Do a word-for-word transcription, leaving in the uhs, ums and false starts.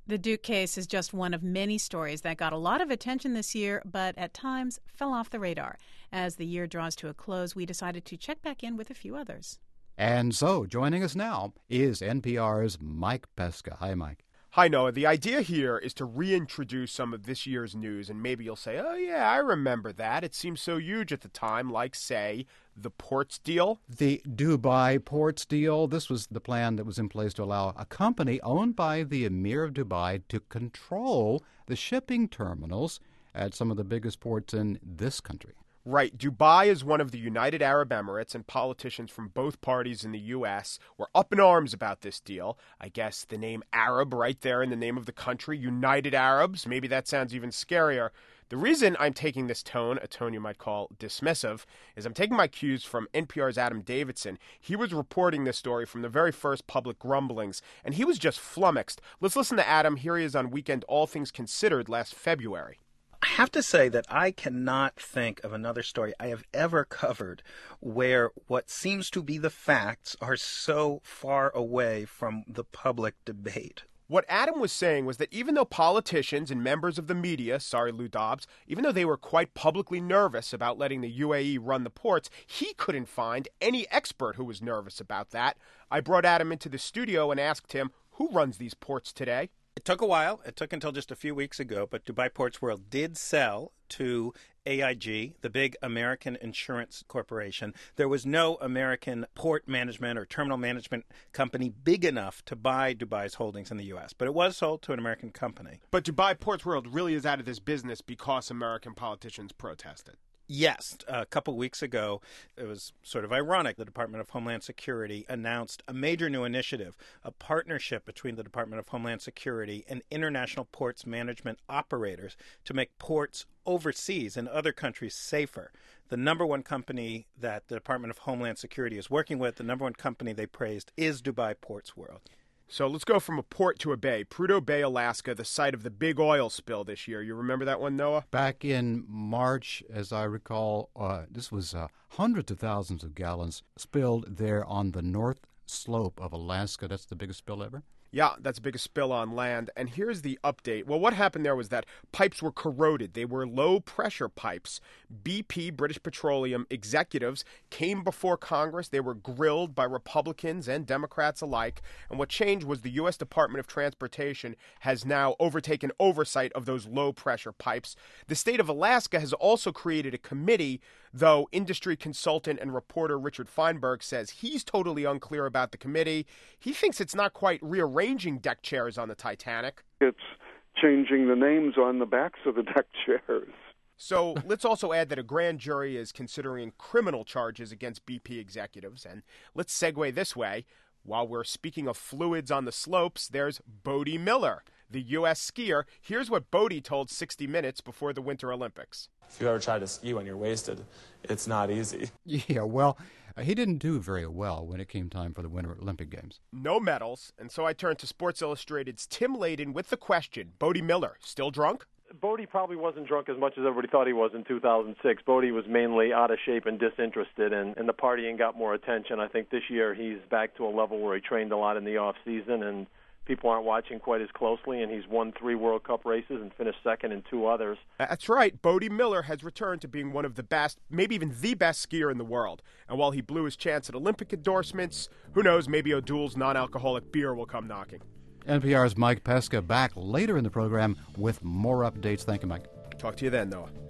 The Duke case is just one of many stories that got a lot of attention this year, but at times fell off the radar. As the year draws to a close, we decided to check back in with a few others. And so, joining us now is N P R's Mike Pesca. Hi, Mike. Hi, Noah. The idea here is to reintroduce some of this year's news, and maybe you'll say, oh, yeah, I remember that. It seemed so huge at the time, like, say, the ports deal. The Dubai ports deal. This was the plan that was in place to allow a company owned by the Emir of Dubai to control the shipping terminals at some of the biggest ports in this country. Right. Dubai is one of the United Arab Emirates, and politicians from both parties in the U S were up in arms about this deal. I guess the name Arab right there in the name of the country, United Arabs, maybe that sounds even scarier. The reason I'm taking this tone, a tone you might call dismissive, is I'm taking my cues from N P R's Adam Davidson. He was reporting this story from the very first public grumblings, and he was just flummoxed. Let's listen to Adam. Here he is on Weekend All Things Considered last February. I have to say that I cannot think of another story I have ever covered where what seems to be the facts are so far away from the public debate. What Adam was saying was that even though politicians and members of the media, sorry Lou Dobbs, even though they were quite publicly nervous about letting the U A E run the ports, he couldn't find any expert who was nervous about that. I brought Adam into the studio and asked him, who runs these ports today? It took a while. It took until just a few weeks ago, but Dubai Ports World did sell to A I G, the big American insurance corporation. There was no American port management or terminal management company big enough to buy Dubai's holdings in the U S, but it was sold to an American company. But Dubai Ports World really is out of this business because American politicians protested. Yes. A couple weeks ago, it was sort of ironic. The Department of Homeland Security announced a major new initiative, a partnership between the Department of Homeland Security and international ports management operators to make ports overseas in other countries safer. The number one company that the Department of Homeland Security is working with, the number one company they praised, is Dubai Ports World. So let's go from a port to a bay. Prudhoe Bay, Alaska, the site of the big oil spill this year. You remember that one, Noah? Back in March, as I recall, uh, this was uh, hundreds of thousands of gallons spilled there on the north slope of Alaska. That's the biggest spill ever? Yeah, that's the biggest spill on land. And here's the update. Well, what happened there was that pipes were corroded. They were low-pressure pipes. B P, British Petroleum executives, came before Congress. They were grilled by Republicans and Democrats alike. And what changed was the U S Department of Transportation has now overtaken oversight of those low-pressure pipes. The state of Alaska has also created a committee, though industry consultant and reporter Richard Feinberg says he's totally unclear about the committee. He thinks it's not quite rearranged. Arranging deck chairs on the Titanic. It's changing the names on the backs of the deck chairs. So let's also add that a grand jury is considering criminal charges against B P executives. And let's segue this way. While we're speaking of fluids on the slopes, there's Bode Miller, the U S skier. Here's what Bode told sixty minutes before the Winter Olympics. If you ever try to ski when you're wasted, it's not easy. Yeah, well, uh, he didn't do very well when it came time for the Winter Olympic Games. No medals, and so I turned to Sports Illustrated's Tim Layden with the question, Bode Miller, still drunk? Bode probably wasn't drunk as much as everybody thought he was in two thousand six. Bode was mainly out of shape and disinterested, and, and the partying got more attention. I think this year he's back to a level where he trained a lot in the off-season, and people aren't watching quite as closely, and he's won three World Cup races and finished second in two others. That's right. Bode Miller has returned to being one of the best, maybe even the best skier in the world. And while he blew his chance at Olympic endorsements, who knows, maybe O'Doul's non-alcoholic beer will come knocking. N P R's Mike Pesca back later in the program with more updates. Thank you, Mike. Talk to you then, Noah.